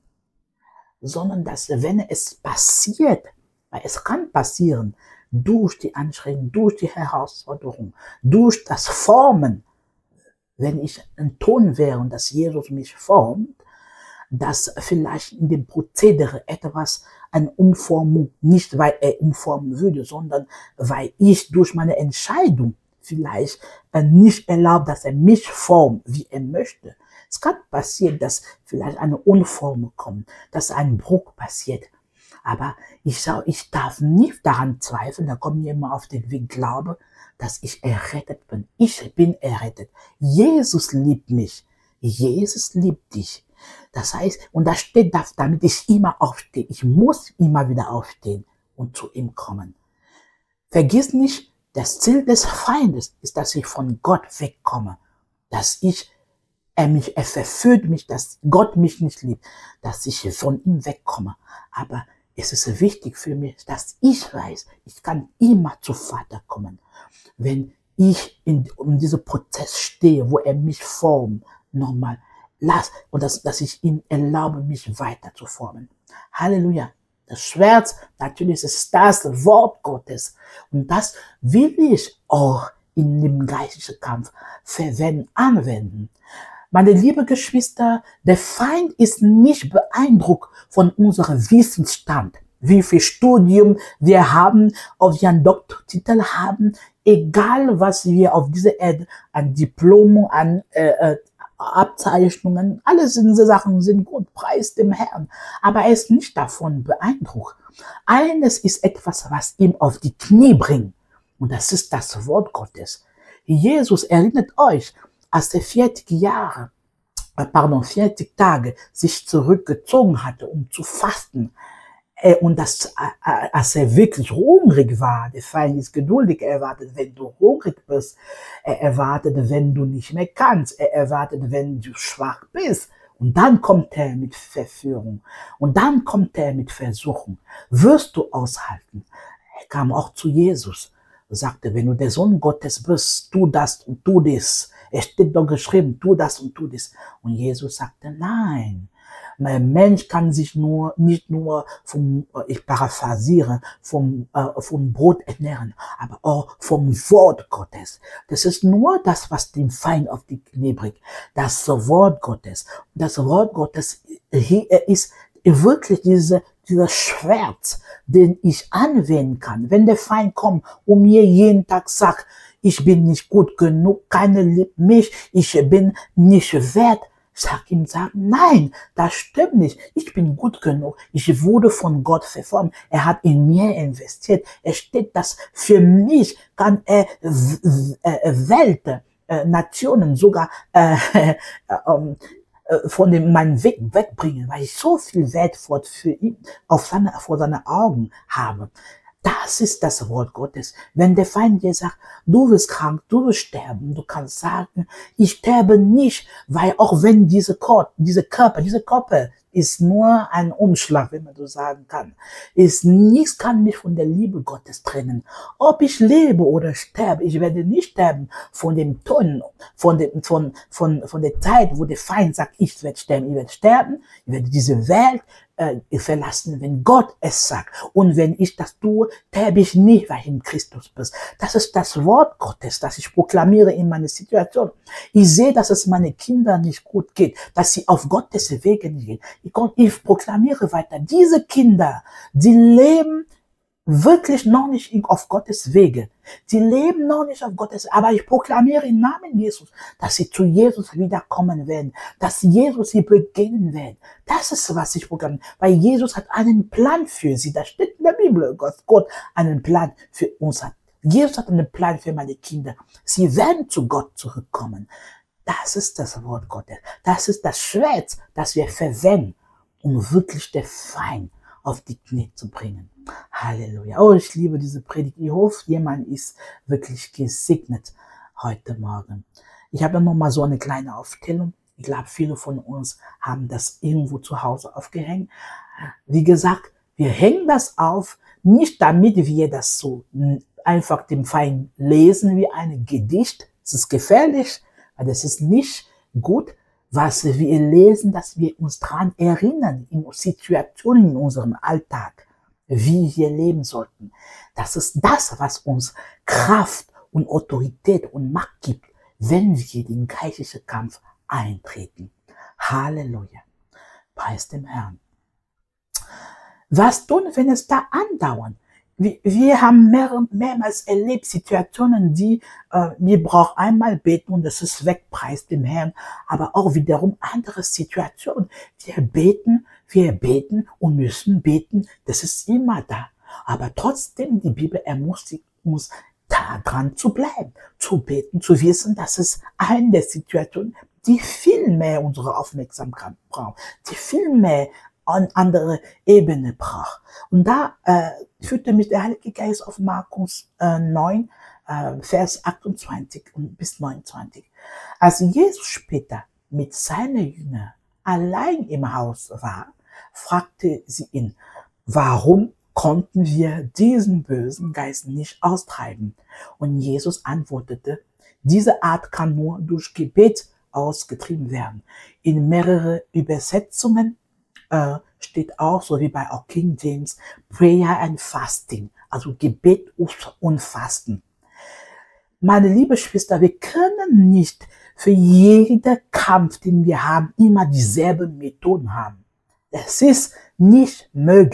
sondern dass, wenn es passiert, weil es kann passieren, durch die Anstrengung, durch die Herausforderung, durch das Formen, wenn ich ein Ton wäre und dass Jesus mich formt, dass vielleicht in dem Prozedere etwas, eine Umformung, nicht weil er umformen würde, sondern weil ich durch meine Entscheidung vielleicht nicht erlaubt, dass er mich formt, wie er möchte. Es kann passieren, dass vielleicht eine Unform kommt, dass ein Bruch passiert. Aber ich, sag, ich darf nicht daran zweifeln, da kommt mir immer auf den Weg Glaube, dass ich errettet bin. Ich bin errettet. Jesus liebt mich. Jesus liebt dich. Das heißt, und da steht das, damit ich immer aufstehe. Ich muss immer wieder aufstehen und zu ihm kommen. Vergiss nicht, das Ziel des Feindes ist, dass ich von Gott wegkomme. Dass ich, er mich, er verführt mich, dass Gott mich nicht liebt, dass ich von ihm wegkomme. Aber es ist wichtig für mich, dass ich weiß, ich kann immer zu Vater kommen. Wenn ich in, in diesem Prozess stehe, wo er mich formt, nochmal, lass, und dass, dass ich ihm erlaube, mich weiter zu formen. Halleluja. Das Schwert, natürlich ist das Wort Gottes. Und das will ich auch in dem geistlichen Kampf verwenden, anwenden. Meine lieben Geschwister, der Feind ist nicht beeindruckt von unserem Wissensstand. wie viel Studium wir haben, ob wir einen Doktortitel haben, egal was wir auf dieser Erde an Diplom, an äh, äh, Abzeichnungen, alles diese Sachen sind gut, preis dem Herrn. Aber er ist nicht davon beeindruckt. Eines ist etwas, was ihm auf die Knie bringt. Und das ist das Wort Gottes. Jesus erinnert euch, als er vierzig Jahre, äh, pardon, vierzig Tage sich zurückgezogen hatte, um zu fasten. Äh, und das, äh, als er wirklich hungrig war, der Feind ist geduldig, er erwartet, wenn du hungrig bist, er erwartet, wenn du nicht mehr kannst, er erwartet, wenn du schwach bist. Und dann kommt er mit Verführung. Und dann kommt er mit Versuchung. Wirst du aushalten? Er kam auch zu Jesus und sagte, wenn du der Sohn Gottes bist, tu das und tu das. Es steht doch geschrieben, tu das und tu das. Und Jesus sagte, nein. Ein Mensch kann sich nur, nicht nur vom, ich paraphrasiere, vom, äh, vom Brot ernähren, aber auch vom Wort Gottes. Das ist nur das, was den Feind auf die Knie bringt. Das Wort Gottes. Das Wort Gottes hier ist wirklich diese, dieser Schwert, den ich anwenden kann. Wenn der Feind kommt und mir jeden Tag sagt, ich bin nicht gut genug, keiner liebt mich, ich bin nicht wert, sag ihm, sag, nein, das stimmt nicht. Ich bin gut genug. Ich wurde von Gott verformt. Er hat in mir investiert. Es steht, dass für mich kann er Welt, äh, Nationen sogar äh, äh, äh, von dem meinen Weg wegbringen, weil ich so viel Wertwort für ihn auf seine, vor seine Augen habe. Das ist das Wort Gottes. Wenn der Feind dir sagt, du wirst krank, du wirst sterben, du kannst sagen, ich sterbe nicht, weil auch wenn diese Körper, diese Körper, diese Körper ist nur ein Umschlag, wenn man so sagen kann. Ist nichts kann mich von der Liebe Gottes trennen. Ob ich lebe oder sterbe, ich werde nicht sterben von dem Ton, von dem, von, von, von der Zeit, wo der Feind sagt, ich werde sterben, ich werde sterben, ich werde diese Welt äh, verlassen, wenn Gott es sagt. Und wenn ich das tue, sterbe ich nicht, weil ich in Christus bin. Das ist das Wort Gottes, das ich proklamiere in meiner Situation. Ich sehe, dass es meinen Kindern nicht gut geht, dass sie auf Gottes Wege nicht gehen. Ich proklamiere weiter, diese Kinder, die leben wirklich noch nicht auf Gottes Wege. Sie leben noch nicht auf Gottes, aber ich proklamiere im Namen Jesus, dass sie zu Jesus wiederkommen werden, dass Jesus sie begegnen werden. Das ist, was ich proklamiere, weil Jesus hat einen Plan für sie. Das steht in der Bibel, dass Gott einen Plan für uns hat. Jesus hat einen Plan für meine Kinder. Sie werden zu Gott zurückkommen. Das ist das Wort Gottes. Das ist das Schwert, das wir verwenden, um wirklich den Feind auf die Knie zu bringen. Halleluja. Oh, ich liebe diese Predigt. Ich hoffe, jemand ist wirklich gesegnet heute Morgen. Ich habe noch mal so eine kleine Aufstellung. Ich glaube, viele von uns haben das irgendwo zu Hause aufgehängt. Wie gesagt, wir hängen das auf, nicht damit wir das so einfach dem Feind lesen wie ein Gedicht. Das ist gefährlich, weil das ist nicht gut, was wir lesen, dass wir uns daran erinnern, in Situationen in unserem Alltag, wie wir leben sollten. Das ist das, was uns Kraft und Autorität und Macht gibt, wenn wir den geistlichen Kampf eintreten. Halleluja. Preis dem Herrn. Was tun, wenn es da andauert? Wir, wir haben mehr, mehrmals erlebt Situationen, die äh, wir brauchen einmal beten und das ist weg, preis dem Herrn, aber auch wiederum andere Situationen. Wir beten, wir beten und müssen beten, das ist immer da. Aber trotzdem, die Bibel ermutigt uns, da dran zu bleiben, zu beten, zu wissen, dass es eine der Situationen, die viel mehr unsere Aufmerksamkeit braucht, die viel mehr an andere Ebene brach. Und da äh, führte mich der Heilige Geist auf Markus äh, neun, äh, Vers achtundzwanzig und bis neunundzwanzig. Als Jesus später mit seinen Jüngern allein im Haus war, fragte sie ihn, warum konnten wir diesen bösen Geist nicht austreiben? Und Jesus antwortete, diese Art kann nur durch Gebet ausgetrieben werden. In mehreren Übersetzungen äh, steht auch, so wie bei auch King James, Prayer and Fasting, also Gebet und Fasten. Meine liebe Schwester, wir können nicht für jeden Kampf, den wir haben, immer dieselben Methoden haben. Es ist nicht möglich.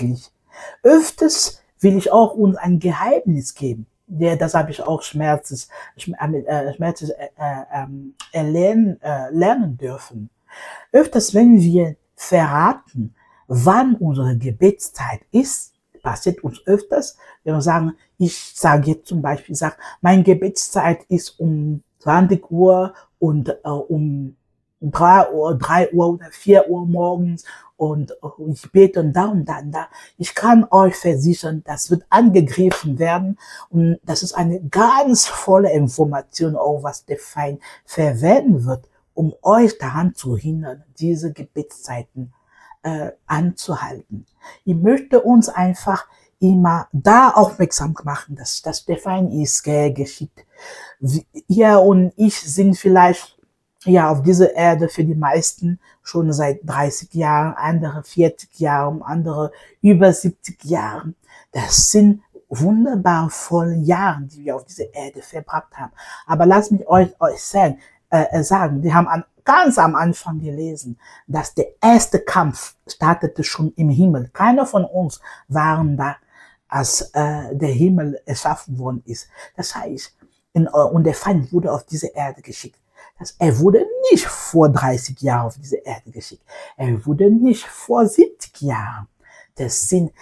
Öfters will ich auch uns ein Geheimnis geben. Ja, das habe ich auch Schmerzes, äh, Schmerzes äh, äh, ähm, erlernen, äh, lernen dürfen. Öfters, wenn wir verraten, wann unsere Gebetszeit ist, passiert uns öfters, wenn wir sagen, ich sage jetzt zum Beispiel, sag, meine Gebetszeit ist um zwanzig Uhr und äh, um drei Uhr, drei Uhr oder vier Uhr morgens und äh, ich bete und da und da und da. Ich kann euch versichern, das wird angegriffen werden und das ist eine ganz volle Information, auch was der Feind verwenden wird, um euch daran zu hindern, diese Gebetszeiten äh, anzuhalten. Ich möchte uns einfach immer da aufmerksam machen, dass, dass der Feind ist äh, geschickt. Ihr und ich sind vielleicht ja auf dieser Erde für die meisten schon seit dreißig Jahren, andere vierzig Jahren, andere über siebzig Jahren. Das sind wunderbar volle Jahre, die wir auf dieser Erde verbracht haben. Aber lasst mich euch, euch sagen, äh, sagen, wir haben an, ganz am Anfang gelesen, dass der erste Kampf startete schon im Himmel. Keiner von uns waren da, als äh, der Himmel erschaffen worden ist. Das heißt, in, äh, und der Feind wurde auf diese Erde geschickt. Das, er wurde nicht vor dreißig Jahren auf diese Erde geschickt. Er wurde nicht vor siebzig Jahren. Das sind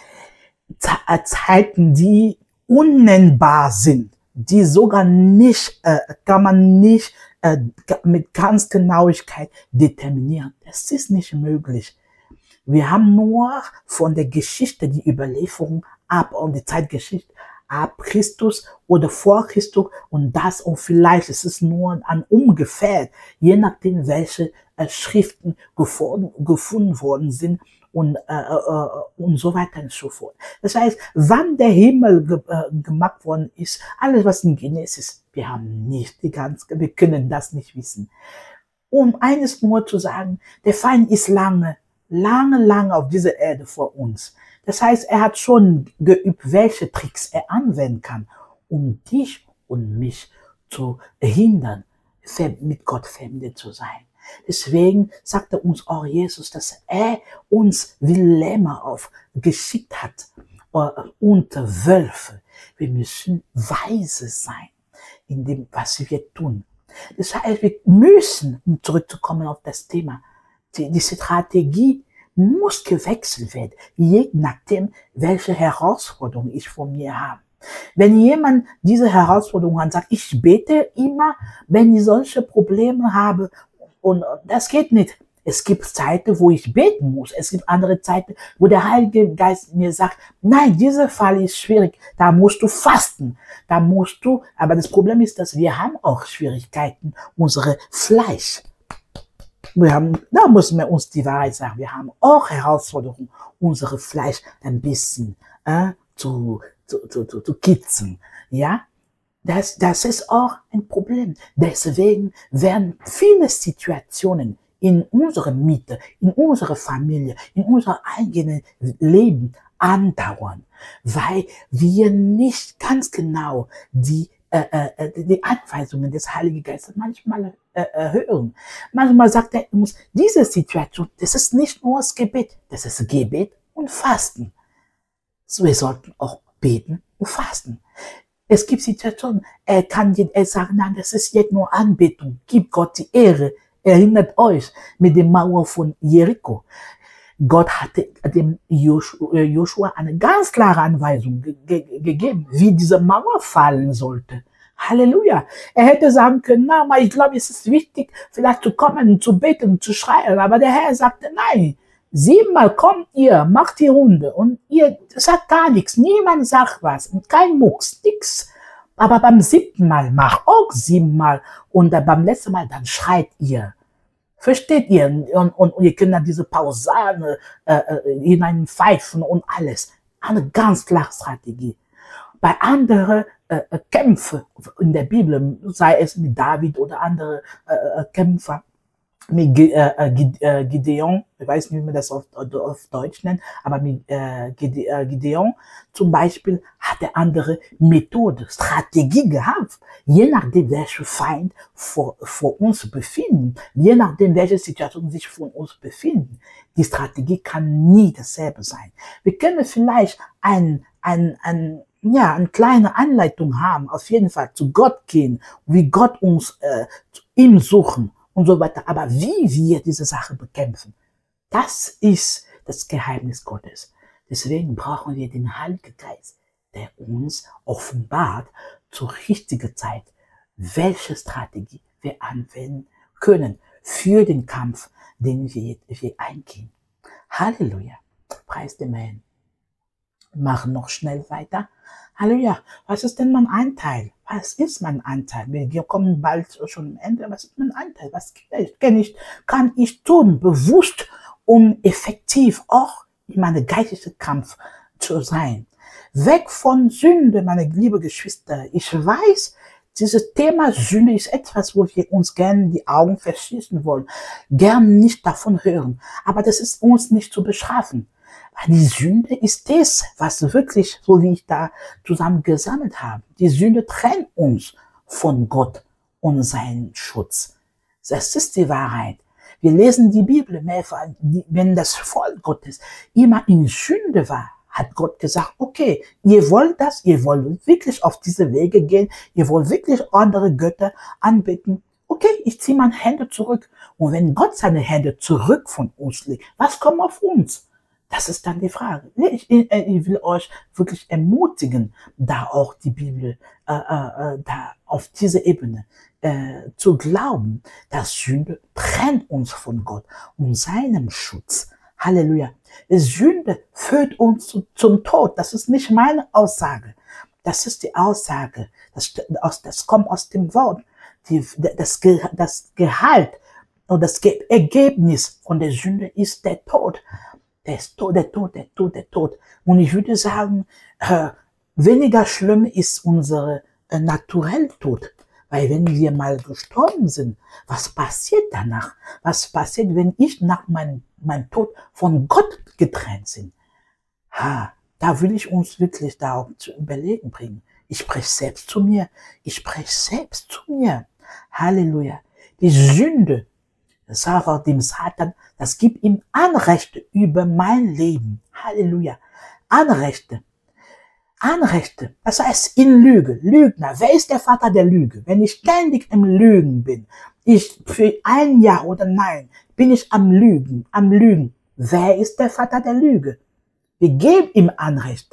Zeiten, die unnennbar sind, die sogar nicht, äh, kann man nicht äh, mit ganz Genauigkeit determinieren. Das ist nicht möglich. Wir haben nur von der Geschichte die Überlieferung ab und die Zeitgeschichte ab Christus oder vor Christus und das und vielleicht ist es nur an ungefähr, je nachdem welche äh, Schriften gefunden, gefunden worden sind und, äh, äh, und so weiter und so fort. Das heißt, wann der Himmel ge äh, gemacht worden ist, alles was in Genesis, wir haben nicht die ganze, wir können das nicht wissen. Um eines nur zu sagen, der Feind ist lange, lange, lange auf dieser Erde vor uns. Das heißt, er hat schon geübt, welche Tricks er anwenden kann, um dich und mich zu hindern, mit Gott verbunden zu sein. Deswegen sagte uns auch Jesus, dass er uns wie Lämmer aufgeschickt hat und Wölfe. Wir müssen weise sein in dem, was wir tun. Das heißt, wir müssen, um zurückzukommen auf das Thema, die, die Strategie muss gewechselt werden, je nachdem, welche Herausforderung ich vor mir habe. Wenn jemand diese Herausforderung hat und sagt, ich bete immer, wenn ich solche Probleme habe, und das geht nicht. Es gibt Zeiten, wo ich beten muss. Es gibt andere Zeiten, wo der Heilige Geist mir sagt, nein, dieser Fall ist schwierig, da musst du fasten, da musst du, aber das Problem ist, dass wir haben auch Schwierigkeiten, unsere Fleisch. Wir haben, da müssen wir uns die Wahrheit sagen, wir haben auch Herausforderungen, unsere Fleisch ein bisschen äh, zu, zu, zu, zu, zu kitzeln, ja. Das, das ist auch ein Problem. Deswegen werden viele Situationen in unserer Mitte, in unserer Familie, in unserem eigenen Leben andauern, weil wir nicht ganz genau die Äh, äh, die Anweisungen des Heiligen Geistes manchmal äh, äh, hören. Manchmal sagt er uns, diese Situation, das ist nicht nur das Gebet, das ist Gebet und Fasten. So, wir sollten auch beten und fasten. Es gibt Situationen, er kann er sagen, nein, das ist jetzt nur Anbetung, gib Gott die Ehre. Erinnert euch mit der Mauer von Jericho. Gott hatte dem Joshua eine ganz klare Anweisung ge ge gegeben, wie diese Mauer fallen sollte. Halleluja. Er hätte sagen können, na, aber ich glaube, es ist wichtig, vielleicht zu kommen, zu beten, zu schreien. Aber der Herr sagte, nein, siebenmal kommt ihr, macht die Runde und ihr sagt gar nichts. Niemand sagt was, kein Mucks, nix. Aber beim siebten Mal macht auch siebenmal und beim letzten Mal dann schreit ihr. Versteht ihr? Und, und, und ihr könnt dann diese Pausane äh, hineinpfeifen und alles. Eine ganz klare Strategie. Bei anderen äh, Kämpfen in der Bibel, sei es mit David oder andere äh, Kämpfer, mit Ge- äh, äh, Gide- äh, Gideon, ich weiß nicht, wie man das auf, auf Deutsch nennt, aber mit äh, Gide- äh, Gideon zum Beispiel hat er andere Methode, Strategie gehabt, je nachdem, welcher Feind vor, vor uns befindet, je nachdem, welche Situation sich vor uns befinden. Die Strategie kann nie dasselbe sein. Wir können vielleicht ein, ein, ein, ja, eine kleine Anleitung haben, auf jeden Fall zu Gott gehen, wie Gott uns äh, zu ihm suchen und so weiter. Aber wie wir diese Sache bekämpfen, das ist das Geheimnis Gottes. Deswegen brauchen wir den Heiligen Geist, der uns offenbart zur richtigen Zeit, welche Strategie wir anwenden können für den Kampf, den wir, wir eingehen. Halleluja. Preis dem Herrn. Machen noch schnell weiter. Halleluja. Was ist denn mein Anteil? Was ist mein Anteil? Wir kommen bald schon am Ende. Was ist mein Anteil? Was kann ich, kann ich tun, bewusst, um effektiv auch in meinem geistlichen Kampf zu sein? Weg von Sünde, meine liebe Geschwister. Ich weiß, dieses Thema Sünde ist etwas, wo wir uns gerne die Augen verschließen wollen, gern nicht davon hören. Aber das ist uns nicht zu bestrafen. Die Sünde ist das, was wirklich, so wie ich da zusammen gesammelt habe. Die Sünde trennt uns von Gott und seinen Schutz. Das ist die Wahrheit. Wir lesen die Bibel mehrfach, wenn das Volk Gottes immer in Sünde war, hat Gott gesagt, okay, ihr wollt das, ihr wollt wirklich auf diese Wege gehen, ihr wollt wirklich andere Götter anbeten. Okay, ich ziehe meine Hände zurück. Und wenn Gott seine Hände zurück von uns legt, was kommt auf uns? Das ist dann die Frage. Ich, ich, ich will euch wirklich ermutigen, da auch die Bibel, äh, äh, da auf diese Ebene äh, zu glauben, dass Sünde trennt uns von Gott und seinem Schutz. Halleluja. Sünde führt uns zu, zum Tod. Das ist nicht meine Aussage. Das ist die Aussage. Das, das, das kommt aus dem Wort. Die, das, das Gehalt und das Ergebnis von der Sünde ist der Tod. Der ist tot, der Tod, der Tod, der Tod. Und ich würde sagen, äh, weniger schlimm ist unser äh, Naturelltod. Weil wenn wir mal gestorben sind, was passiert danach? Was passiert, wenn ich nach meinem mein Tod von Gott getrennt bin? Ha, da will ich uns wirklich da auch zu überlegen bringen. Ich spreche selbst zu mir. Ich spreche selbst zu mir. Halleluja. Die Sünde, das sagt dem Satan, das gibt ihm Anrechte über mein Leben. Halleluja. Anrechte. Anrechte. Das heißt in Lüge. Lügner. Wer ist der Vater der Lüge? Wenn ich ständig im Lügen bin, ich für ein Jahr oder nein, bin ich am Lügen, am Lügen. Wer ist der Vater der Lüge? Wir geben ihm Anrecht,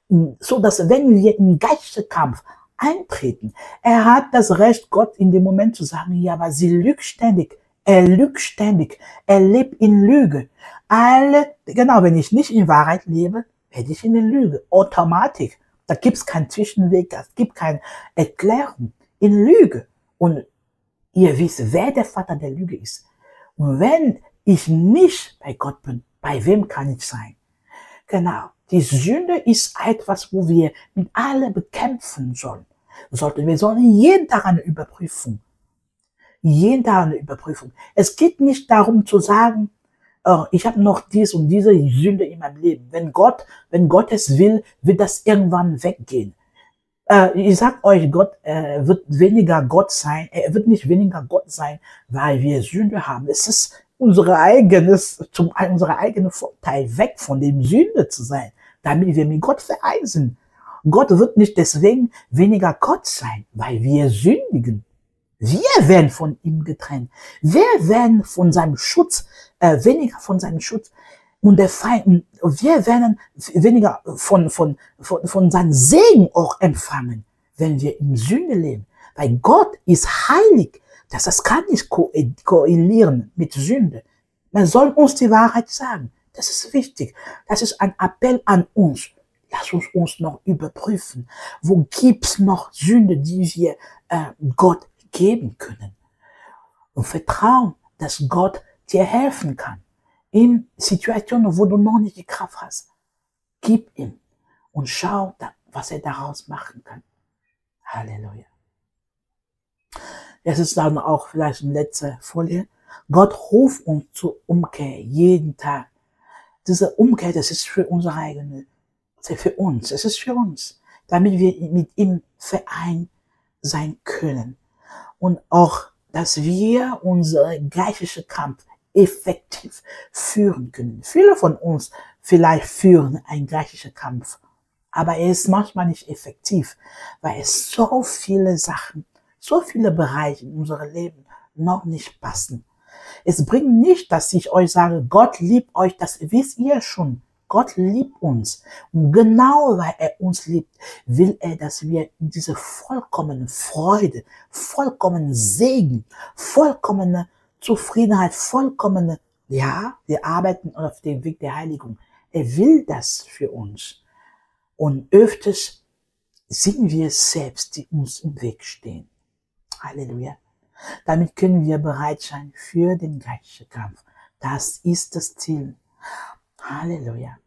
so dass wenn wir im geistlichen Kampf eintreten, er hat das Recht, Gott in dem Moment zu sagen, ja, aber sie lügt ständig. Er lügt ständig. Er lebt in Lüge. Alle, genau, wenn ich nicht in Wahrheit lebe, werde ich in der Lüge. Automatisch. Da gibt es keinen Zwischenweg, es gibt keine Erklärung. In Lüge. Und ihr wisst, wer der Vater der Lüge ist. Und wenn ich nicht bei Gott bin, bei wem kann ich sein? Genau. Die Sünde ist etwas, wo wir mit allem bekämpfen sollen. Sollten. Wir sollen jeden Tag eine Überprüfung. Jeden Tag eine Überprüfung. Es geht nicht darum zu sagen, oh, ich habe noch dies und diese Sünde in meinem Leben. Wenn Gott, wenn Gott es will, wird das irgendwann weggehen. Äh, ich sag euch, Gott äh, wird weniger Gott sein. Er wird nicht weniger Gott sein, weil wir Sünde haben. Es ist unsere eigenes, zum unser eigener Vorteil, weg von dem Sünde zu sein, damit wir mit Gott vereint sind. Gott wird nicht deswegen weniger Gott sein, weil wir sündigen. Wir werden von ihm getrennt. Wir werden von seinem Schutz, äh, weniger von seinem Schutz und der Feind, wir werden weniger von, von, von, von seinem Segen auch empfangen, wenn wir in Sünde leben. Weil Gott ist heilig. Das, das kann nicht korrelieren mit Sünde. Man soll uns die Wahrheit sagen. Das ist wichtig. Das ist ein Appell an uns. Lass uns uns noch überprüfen. Wo gibt's noch Sünde, die wir äh, Gott geben können? Und vertrauen, dass Gott dir helfen kann. In Situationen, wo du noch nicht die Kraft hast. Gib ihm und schau, was er daraus machen kann. Halleluja. Das ist dann auch vielleicht eine letzte Folie. Gott ruft uns zur Umkehr jeden Tag. Diese Umkehr, das ist für unsere eigene, für uns, es ist für uns, damit wir mit ihm vereint sein können. Und auch, dass wir unseren geistlichen Kampf effektiv führen können. Viele von uns vielleicht führen einen geistlichen Kampf, aber er ist manchmal nicht effektiv, weil es so viele Sachen, so viele Bereiche in unserem Leben noch nicht passen. Es bringt nicht, dass ich euch sage, Gott liebt euch, das wisst ihr schon. Gott liebt uns. Und genau weil er uns liebt, will er, dass wir in diese vollkommene Freude, vollkommene Segen, vollkommene Zufriedenheit, vollkommene, ja, wir arbeiten auf dem Weg der Heiligung. Er will das für uns. Und öfters sind wir selbst, die uns im Weg stehen. Halleluja. Damit können wir bereit sein für den geistlichen Kampf. Das ist das Ziel. Halleluja.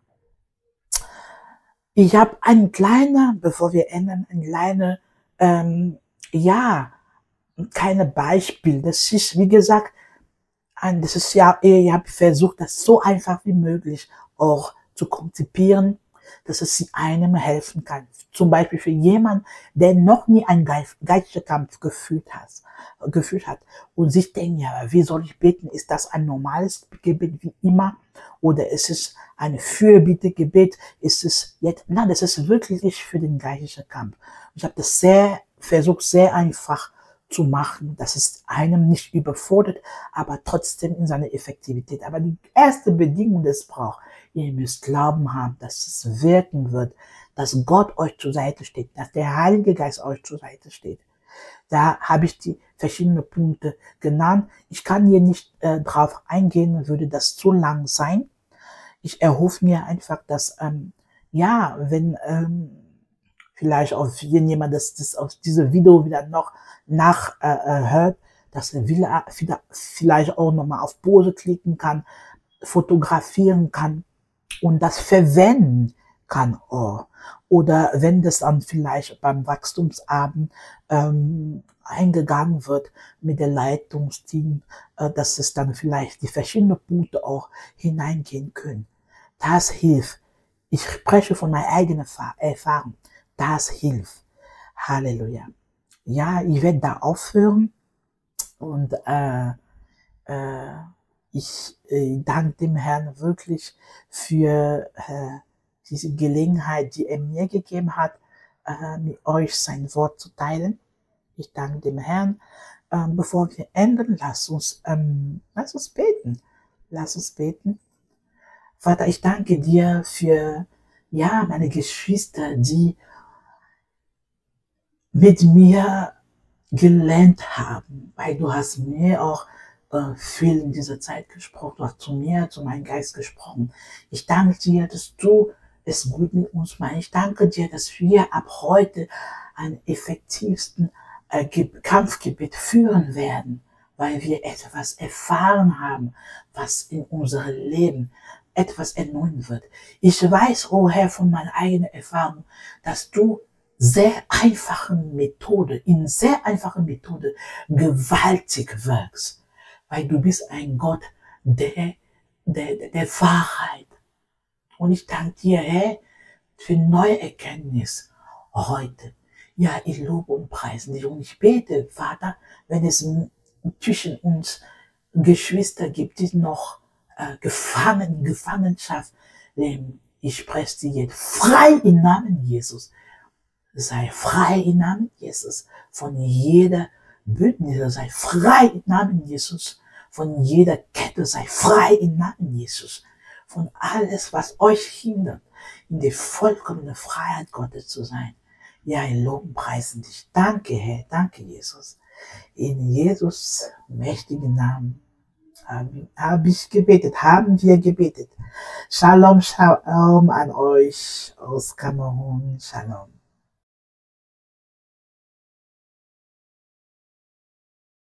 Ich habe ein kleiner, bevor wir enden, ein kleiner, ähm, ja, keine Beispiel. Das ist, wie gesagt, ein, das ist ja, ich habe versucht, das so einfach wie möglich auch zu konzipieren, dass es einem helfen kann. Zum Beispiel für jemanden, der noch nie einen geistlichen Kampf geführt hat, gefühlt hat und sich denkt, ja, wie soll ich beten? Ist das ein normales Gebet wie immer? Oder ist es ein Fürbittegebet? Ist es jetzt, nein, das ist wirklich für den geistlichen Kampf. Ich habe das sehr, versucht, sehr einfach zu machen, dass es einem nicht überfordert, aber trotzdem in seiner Effektivität. Aber die erste Bedingung, die es braucht, ihr müsst Glauben haben, dass es wirken wird, dass Gott euch zur Seite steht, dass der Heilige Geist euch zur Seite steht. Da habe ich die verschiedenen Punkte genannt. Ich kann hier nicht äh, drauf eingehen, würde das zu lang sein. Ich erhoffe mir einfach, dass, ähm, ja, wenn ähm, vielleicht auch jemand das, das aus diesem Video wieder noch nachhört, äh, äh, dass er wieder, vielleicht auch nochmal auf Pause klicken kann, fotografieren kann und das verwenden kann. Oh. Oder wenn das dann vielleicht beim Wachstumsabend ähm, eingegangen wird mit der Leitungsteam, äh, dass es dann vielleicht die verschiedenen Punkte auch hineingehen können. Das hilft. Ich spreche von meiner eigenen Erfahrung. Das hilft. Halleluja. Ja, ich werde da aufhören und äh, äh, ich äh, danke dem Herrn wirklich für äh, diese Gelegenheit, die er mir gegeben hat, äh, mit euch sein Wort zu teilen. Ich danke dem Herrn. Ähm, bevor wir enden, lasst uns, ähm, lasst uns beten. Lasst uns beten. Vater, ich danke dir für, ja, meine Geschwister, die mit mir gelernt haben, weil du hast mir auch äh, viel in dieser Zeit gesprochen, du hast zu mir, zu meinem Geist gesprochen. Ich danke dir, dass du es gut mit uns meinst. Ich danke dir, dass wir ab heute einen effektivsten äh, Kampfgebet führen werden, weil wir etwas erfahren haben, was in unserem Leben etwas erneuern wird. Ich weiß, oh Herr, von meiner eigenen Erfahrung, dass du sehr einfachen Methode, in sehr einfachen Methode gewaltig wirkst, weil du bist ein Gott der, der, der Wahrheit. Und ich danke dir, Herr, für neue Erkenntnis heute. Ja, ich lobe und preise dich und ich bete, Vater, wenn es zwischen uns Geschwister gibt, die noch äh, gefangen, Gefangenschaft leben, ich spreche sie jetzt frei im Namen Jesus. Sei frei im Namen Jesus von jeder Bündnis, sei frei im Namen Jesus von jeder Kette, sei frei im Namen Jesus von alles, was euch hindert, in die vollkommene Freiheit Gottes zu sein. Ja, in Loben preisen dich. Danke, Herr, danke, Jesus. In Jesus mächtigen Namen habe ich gebetet, haben wir gebetet. Shalom, Shalom an euch aus Kamerun. Shalom.